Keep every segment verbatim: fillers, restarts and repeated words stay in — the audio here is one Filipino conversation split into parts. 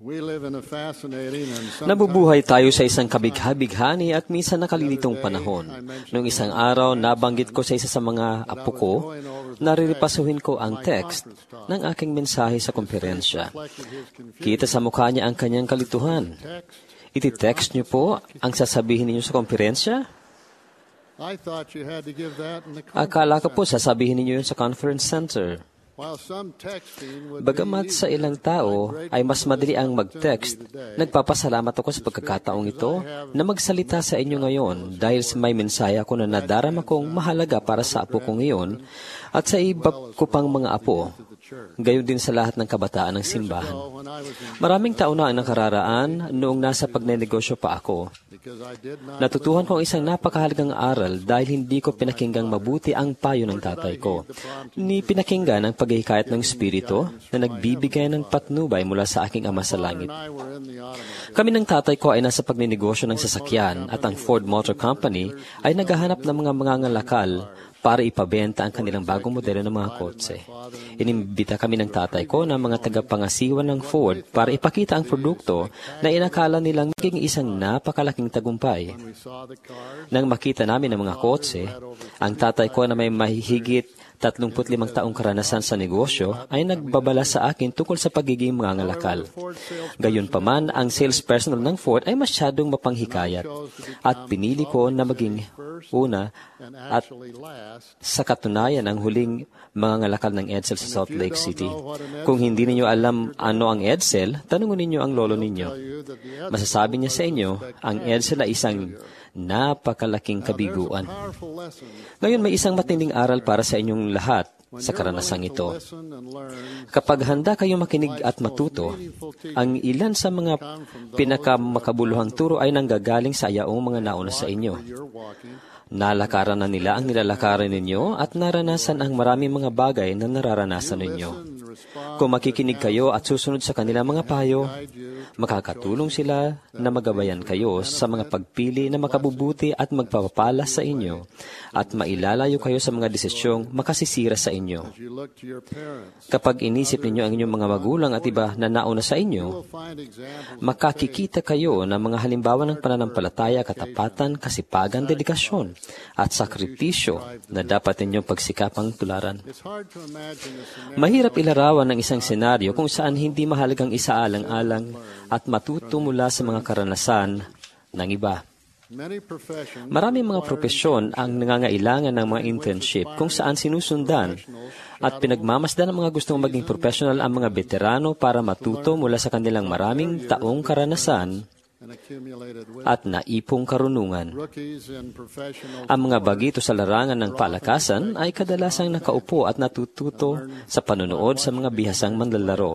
Nabubuhay tayo sa isang kabigha-bighani at minsan nakalilitong panahon. Noong isang araw, nabanggit ko sa isa sa mga apo ko, nariripasuhin ko ang text ng aking mensahe sa komperensya. Kita sa mukha niya ang kanyang kalituhan. Iti-text niyo po ang sasabihin ninyo sa komperensya? Akala ko po sasabihin ninyo yun sa conference center. Bagamat sa ilang tao ay mas madali ang mag-text, nagpapasalamat ako sa pagkakataong ito na magsalita sa inyo ngayon dahil may mensahe ako na nadarama kong mahalaga para sa apo ko ngayon at sa iba ko pang mga apo, gayon din sa lahat ng kabataan ng simbahan. Maraming taon na ang nakararaan noong nasa pagnenegosyo pa ako. Natutuhan ko ang isang napakahalagang aral dahil hindi ko pinakinggang mabuti ang payo ng tatay ko. Ni pinakinggan ang paghihikayat ng Espiritu na nagbibigay ng patnubay mula sa aking Ama sa langit. Kami ng tatay ko ay nasa pagnenegosyo ng sasakyan at ang Ford Motor Company ay naghahanap ng mga mangangalakal para ipabenta ang kanilang bagong modelo ng mga kotse. Inimbita kami ng tatay ko na mga tagapangasiwa ng Ford para ipakita ang produkto na inakala nilang maging isang napakalaking tagumpay. Nang makita namin ang mga kotse, ang tatay ko na may mahihigit tatlumput limang taong karanasan sa negosyo ay nagbabala sa akin tungkol sa pagiging mangangalakal. Gayunpaman, ang sales personnel ng Ford ay masyadong mapanghikayat at pinili ko na maging una at sa katunayan ang huling mangangalakal ng Edsel sa Salt Lake City. Kung hindi ninyo alam ano ang Edsel, tanungin ninyo ang lolo ninyo. Masasabi niya sa inyo, ang Edsel ay isang napakalaking kabiguan. Ngayon may isang matinding aral para sa inyong lahat sa karanasang ito. Kapag handa kayo makinig at matuto, ang ilan sa mga pinakamakabuluhang turo ay nanggagaling sa ayaong mga nauna sa inyo. Nalakaran na nila ang nilalakaran ninyo at naranasan ang maraming mga bagay na nararanasan ninyo. Kung makikinig kayo at susunod sa kanilang mga payo, makakatulong sila na magabayan kayo sa mga pagpili na makabubuti at magpapapala sa inyo at mailalayo kayo sa mga desisyong makasisira sa inyo. Kapag inisip ninyo ang inyong mga magulang at iba na nauna sa inyo, makakikita kayo ng mga halimbawa ng pananampalataya, katapatan, kasipagan, dedikasyon, at sakripisyo na dapat ninyong pagsikapang tularan. Mahirap ilarawan ng isang senaryo kung saan hindi mahalagang isaalang-alang at matuto mula sa mga karanasan ng iba. Maraming mga propesyon ang nangangailangan ng mga internship kung saan sinusundan at pinagmamasdan ng mga gustong maging professional ang mga veterano para matuto mula sa kanilang maraming taong karanasan at naipong karunungan. Ang mga bagito sa larangan ng palakasan ay kadalasang nakaupo at natututo sa panonood sa mga bihasang manlalaro.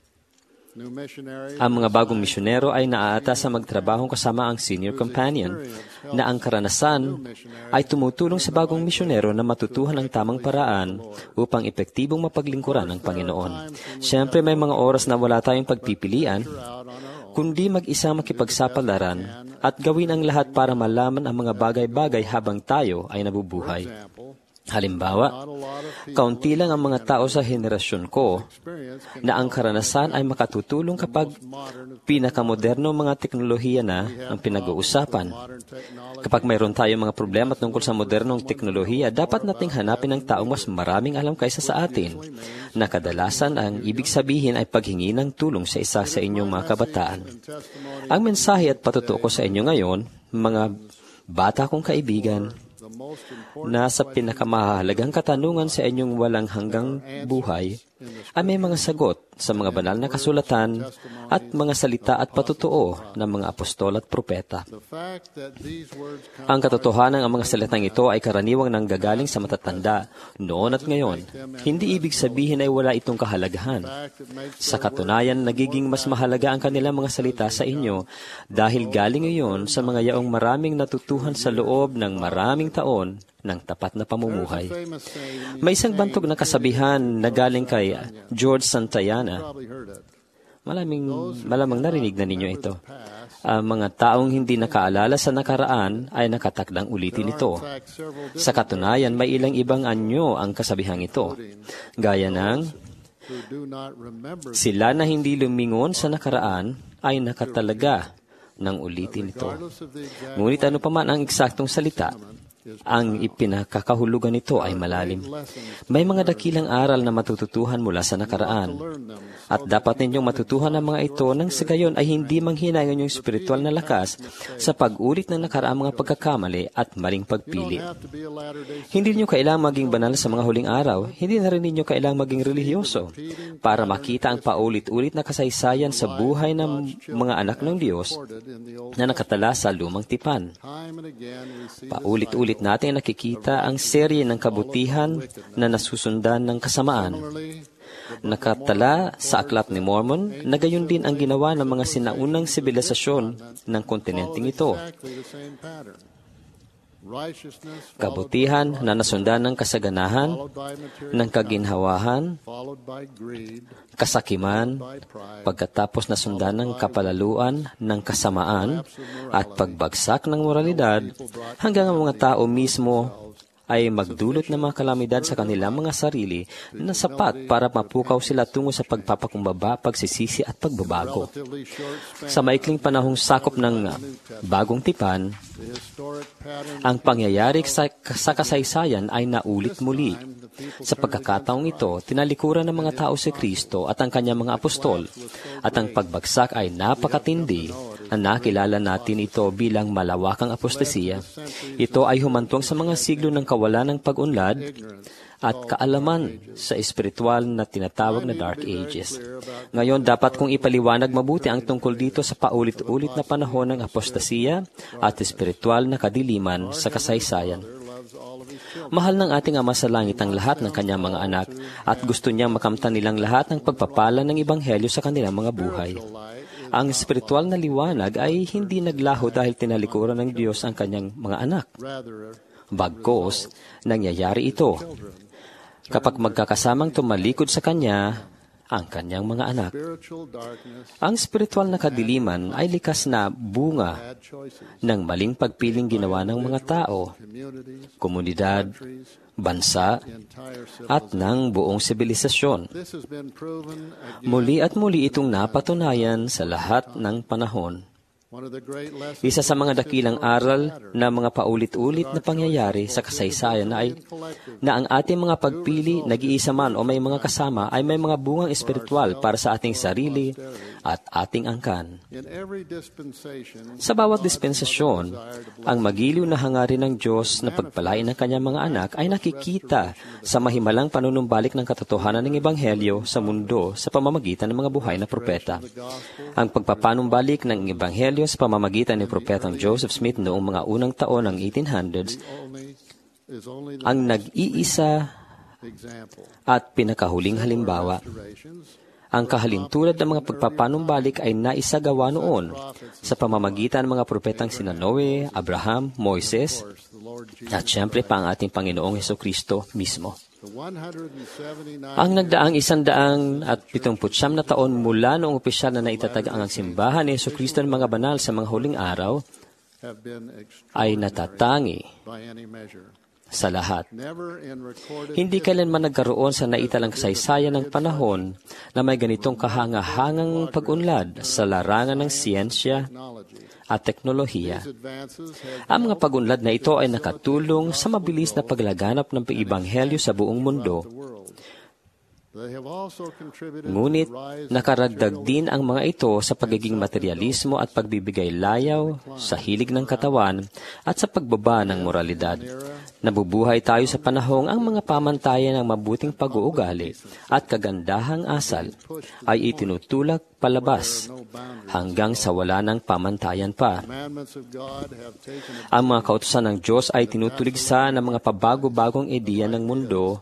Ang mga bagong misyonero ay naaatas sa magtrabaho kasama ang senior companion na ang karanasan ay tumutulong sa bagong misyonero na matutuhan ang tamang paraan upang epektibong mapaglingkuran ng Panginoon. Siyempre may mga oras na wala tayong pagpipilian, kundi mag-isa makipagsapalaran at gawin ang lahat para malaman ang mga bagay-bagay habang tayo ay nabubuhay. Halimbawa, kaunti lang ang mga tao sa henerasyon ko na ang karanasan ay makatutulong kapag pinakamoderno mga teknolohiya na ang pinag-uusapan. Kapag mayroon tayong mga problema tungkol sa modernong teknolohiya, dapat nating hanapin ang taong mas maraming alam kaysa sa atin, na kadalasan ang ibig sabihin ay paghingi ng tulong sa isa sa inyong mga kabataan. Ang mensahe at patutuo ko sa inyo ngayon, mga bata kong kaibigan, nasa pinakamahalagang katanungan sa inyong walang hanggang buhay ay may mga sagot sa mga banal na kasulatan at mga salita at patutuo ng mga apostol at propeta. Ang katotohanan ng mga salitang ito ay karaniwang nanggagaling sa matatanda noon at ngayon. Hindi ibig sabihin ay wala itong kahalagahan. Sa katunayan, nagiging mas mahalaga ang kanilang mga salita sa inyo dahil galing iyon sa mga yaong maraming natutuhan sa loob ng maraming taon ng tapat na pamumuhay. May isang bantog na kasabihan na galing kay George Santayana. Malaming, malamang narinig na ninyo ito. Ang mga taong hindi nakaalala sa nakaraan ay nakatakdang ulitin ito. Sa katunayan, may ilang ibang anyo ang kasabihang ito. Gaya ng, Sila na hindi lumingon sa nakaraan ay nakatalaga ng ulitin ito. Ngunit ano pa man ang eksaktong salita, ang ipinakakahulugan nito ay malalim. May mga dakilang aral na matututuhan mula sa nakaraan. At dapat ninyong matutuhan ang mga ito nang sa gayon ay hindi manghina ang inyong spiritual na lakas sa pag-ulit ng nakaraang mga pagkakamali at maling pagpili. Hindi niyo kailangang maging banal sa mga huling araw. Hindi na rin ninyo kailangang maging relihiyoso para makita ang paulit-ulit na kasaysayan sa buhay ng mga anak ng Diyos na nakatala sa lumang tipan. Paulit-ulit natin nakikita ang serye ng kabutihan na nasusundan ng kasamaan. Nakatala sa Aklat ni Mormon na gayon din ang ginawa ng mga sinaunang sibilisasyon ng kontinenteng ito. Kabutihan na nasundan ng kasaganahan, ng kaginhawahan, kasakiman, pagkatapos nasundan ng kapalaluan, ng kasamaan, at pagbagsak ng moralidad, hanggang ang mga tao mismo ay magdulot ng mga kalamidad sa kanilang mga sarili na sapat para mapukaw sila tungo sa pagpapakumbaba, pagsisisi at pagbabago. Sa maikling panahong sakop ng bagong tipan, ang pangyayari sa, sa kasaysayan ay naulit muli. Sa pagkakataong ito, tinalikuran ng mga tao si Kristo at ang kanyang mga apostol, at ang pagbagsak ay napakatindi na nakilala natin ito bilang malawakang apostasiya. Ito ay humantong sa mga siglo ng kawalan ng pag-unlad at kaalaman sa espiritual na tinatawag na Dark Ages. Ngayon, dapat kong ipaliwanag mabuti ang tungkol dito sa paulit-ulit na panahon ng apostasiya at espiritual na kadiliman sa kasaysayan. Mahal ng ating Ama sa langit ang lahat ng kanyang mga anak at gusto niyang makamtan nilang lahat ng pagpapala ng Ebanghelyo sa kanilang mga buhay. Ang espiritual na liwanag ay hindi naglaho dahil tinalikuran ng Diyos ang kanyang mga anak. Bagkus, nangyayari ito kapag magkakasamang tumalikod sa Kanya ang kanyang mga anak. Ang spiritual na kadiliman ay likas na bunga ng maling pagpiling ginawa ng mga tao, komunidad, bansa, at ng buong sibilisasyon. Muli at muli itong napatunayan sa lahat ng panahon. Isa sa mga dakilang aral na mga paulit-ulit na pangyayari sa kasaysayan ay na ang ating mga pagpili, nag-iisa man o may mga kasama, ay may mga bungang espiritual para sa ating sarili at ating angkan. Sa bawat dispensasyon, ang magiliw na hangarin ng Diyos na pagpalain ng kanyang mga anak ay nakikita sa mahimalang panunumbalik ng katotohanan ng Ebanghelyo sa mundo sa pamamagitan ng mga buhay na propeta. Ang pagpapanumbalik ng Ebanghelyo sa pamamagitan ni Propetang Joseph Smith noong mga unang taon ng eighteen hundreds ang nag-iisa at pinakahuling halimbawa. Ang kahalintulad ng mga pagpapanumbalik ay naisagawa noon sa pamamagitan ng mga propetang sina Noe, Abraham, Moises, at siyempre pa ang ating Panginoong Hesukristo mismo. Ang nagdaang isandaang at pitungputsyam na taon mula noong opisyal na naitatag ang simbahan ni Hesukristo ng mga banal sa mga huling araw ay natatangi sa lahat. Hindi kailanman nagkaroon sa naitalang kasaysayan ng panahon na may ganitong kahangahangang pag-unlad sa larangan ng siyensya at teknolohiya. Ang mga pag-unlad na ito ay nakatulong sa mabilis na paglaganap ng Ebanghelyo sa buong mundo. Ngunit nakaragdag din ang mga ito sa pagiging materialismo at pagbibigay layaw sa hilig ng katawan at sa pagbaba ng moralidad. Nabubuhay tayo sa panahong ang mga pamantayan ng mabuting pag-uugali at kagandahang asal ay itinutulak palabas hanggang sa wala ng pamantayan pa. Ang mga kautusan ng Diyos ay tinutuligsa ng mga pabago-bagong ideya ng mundo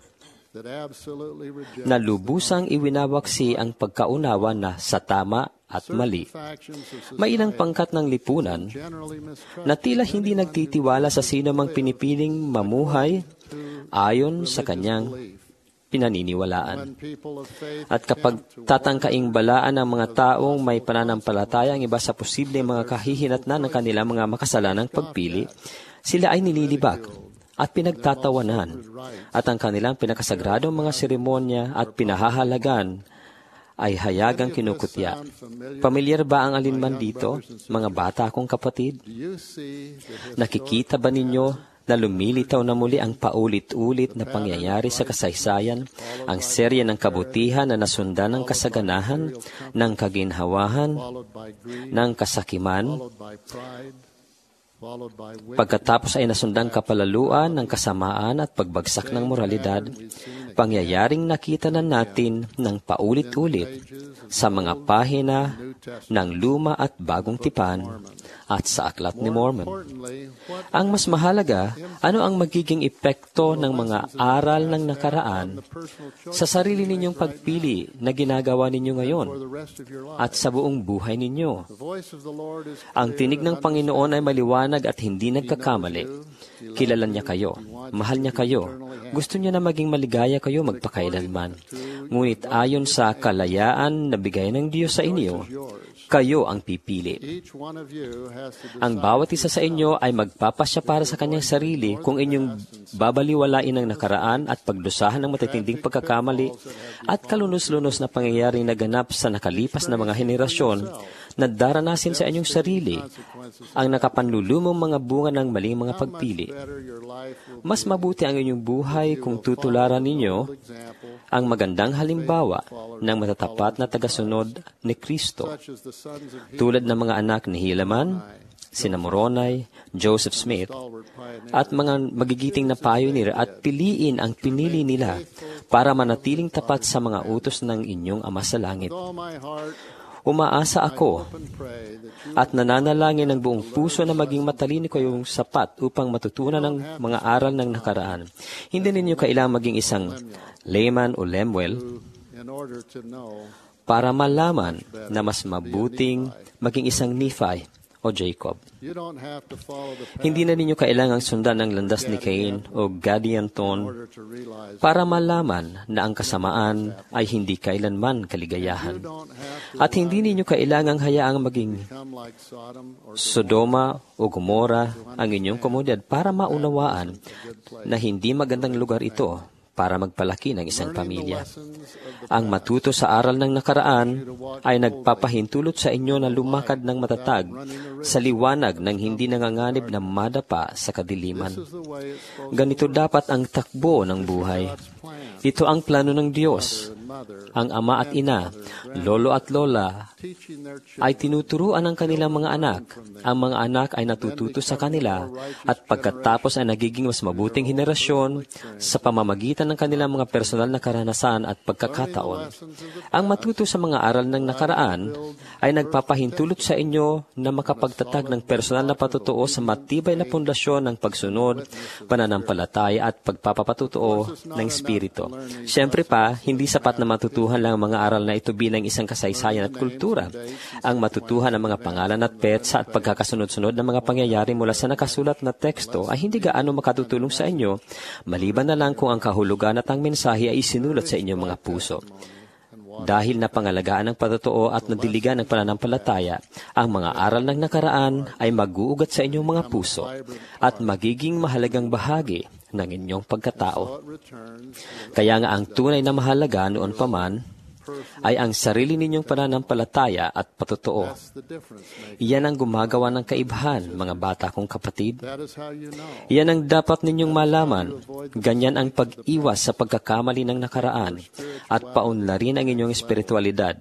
na lubusang iwinawaksi ang pagkaunawa na sa tama at mali. May ilang pangkat ng lipunan na tila hindi nagtitiwala sa sino mang pinipiling mamuhay ayon sa kanyang pinaniniwalaan. At kapag tatangkaing balaan ng mga taong may pananampalataya ang iba sa posibleng mga kahihinatnan ng kanilang mga makasalanang pagpili, sila ay nililibak at pinagtatawanan, at ang kanilang pinakasagradong mga seremonya at pinahahalagan ay hayagang kinukutya. Pamilyar ba ang alinman dito, mga bata akong kapatid? Nakikita ba ninyo na lumilitaw na muli ang paulit-ulit na pangyayari sa kasaysayan, ang serye ng kabutihan na nasundan ng kasaganahan, ng kaginhawahan, ng kasakiman, pagkatapos ay nasundang kapalaluan ng kasamaan at pagbagsak ng moralidad, pangyayaring nakita na natin ng paulit-ulit sa mga pahina ng Luma at Bagong Tipan at sa Aklat ni Mormon. Ang mas mahalaga, ano ang magiging epekto ng mga aral ng nakaraan sa sarili ninyong pagpili na ginagawa ninyo ngayon at sa buong buhay ninyo? Ang tinig ng Panginoon ay maliwanag at hindi nagkakamali. Kilala niya kayo. Mahal niya kayo. Gusto niya na maging maligaya kayo magpakailanman. Ngunit ayon sa kalayaan na bigay ng Diyos sa inyo, kayo ang pipili. Ang bawat isa sa inyo ay magpapasya para sa kanyang sarili kung inyong babaliwalain ang nakaraan at pagdusahan ng matitinding pagkakamali at kalunos-lunos na pangyayaring naganap sa nakalipas na mga henerasyon na daranasin sa inyong sarili ang nakapanlulumong mga bunga ng maling mga pagpili. Mas mabuti ang inyong buhay kung tutularan ninyo ang magandang halimbawa ng matatapat na tagasunod ni Kristo, tulad ng mga anak ni Helaman, sina Moroni, Joseph Smith, at mga magigiting na pioneer, at piliin ang pinili nila para manatiling tapat sa mga utos ng inyong Ama sa Langit. Umaasa ako at nananalangin ng buong puso na maging matalino kayong sapat upang matutunan ng mga aral ng nakaraan. Hindi ninyo kailangang maging isang layman o Lemuel para malaman na mas mabuting maging isang Nephi o Jacob. Hindi na ninyo kailangang sundan ang landas ni Cain o Gadianton para malaman na ang kasamaan ay hindi kailanman kaligayahan. At hindi ninyo kailangang hayaang maging Sodoma o Gomora ang inyong komunidad para maunawaan na hindi magandang lugar ito para magpalaki ng isang pamilya. Ang matuto sa aral ng nakaraan ay nagpapahintulot sa inyo na lumakad ng matatag sa liwanag ng hindi nanganganib na madapa sa kadiliman. Ganito dapat ang takbo ng buhay. Ito ang plano ng Diyos. Ang ama at ina, lolo at lola, ay tinuturuan ng kanilang mga anak. Ang mga anak ay natututo sa kanila at pagkatapos ay nagiging mas mabuting henerasyon sa pamamagitan ng kanilang mga personal na karanasan at pagkakataon. Ang matuto sa mga aral ng nakaraan ay nagpapahintulot sa inyo na makapagtatag ng personal na patutuo sa matibay na pundasyon ng pagsunod, pananampalataya at pagpapapatutuo ng Espiritu. Siyempre pa, hindi sapat na matutuhan lang ang mga aral na ito bilang isang kasaysayan at kultura. Ang matutuhan ng mga pangalan at petsa at pagkakasunod-sunod ng mga pangyayari mula sa nakasulat na teksto ay hindi gaano makatutulong sa inyo, maliban na lang kung ang kahulugan at ang mensahe ay isinulat sa inyong mga puso. Dahil napangalagaan ng patutuo at nadiligan ng pananampalataya, ang mga aral ng nakaraan ay mag-uugat sa inyong mga puso at magiging mahalagang bahagi ng inyong pagkatao. Kaya nga ang tunay na mahalaga noon pa man ay ang sarili ninyong pananampalataya at patutuo. Iyan ang gumagawa ng kaibahan, mga bata kong kapatid. Iyan ang dapat ninyong malaman. Ganyan ang pag-iwas sa pagkakamali ng nakaraan at paunlarin ang inyong espiritualidad.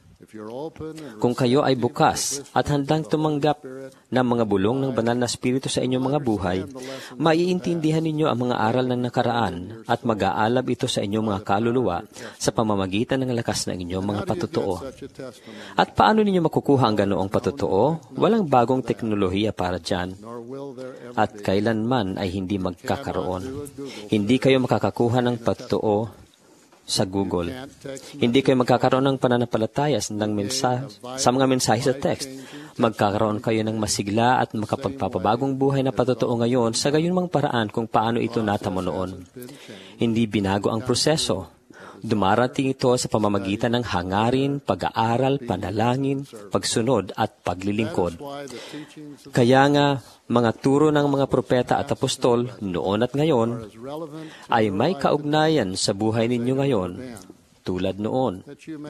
Kung kayo ay bukas at handang tumanggap ng mga bulong ng banal na Espiritu sa inyong mga buhay, maiintindihan ninyo ang mga aral ng nakaraan at mag-aalab ito sa inyong mga kaluluwa sa pamamagitan ng lakas ng inyong mga patutuo. At paano ninyo makukuha ang ganoong patutuo? Walang bagong teknolohiya para dyan. At kailanman ay hindi magkakaroon. Hindi kayo makakakuha ng patutuo sa Google. Hindi kayo magkakaroon ng pananampalataya sa, mensahe, sa mga mensahe sa text. Magkakaroon kayo ng masigla at makapagpapabagong buhay na patutuo ngayon sa gayunmang paraan kung paano ito natamo noon. Hindi binago ang proseso. Dumarating ito sa pamamagitan ng hangarin, pag-aaral, panalangin, pagsunod at paglilingkod. Kaya nga, mga turo ng mga propeta at apostol noon at ngayon ay may kaugnayan sa buhay ninyo ngayon tulad noon.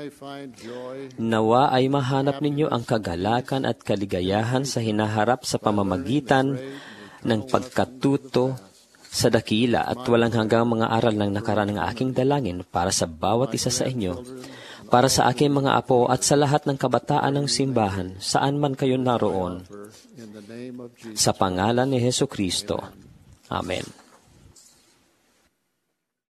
Nawa ay mahanap ninyo ang kagalakan at kaligayahan sa hinaharap sa pamamagitan ng pagkatuto sa dakila at walang hanggang mga aral ng nakaraan ng aking dalangin para sa bawat isa sa inyo, para sa aking mga apo at sa lahat ng kabataan ng simbahan, saan man kayo naroon. Sa pangalan ni Jesu Kristo. Amen.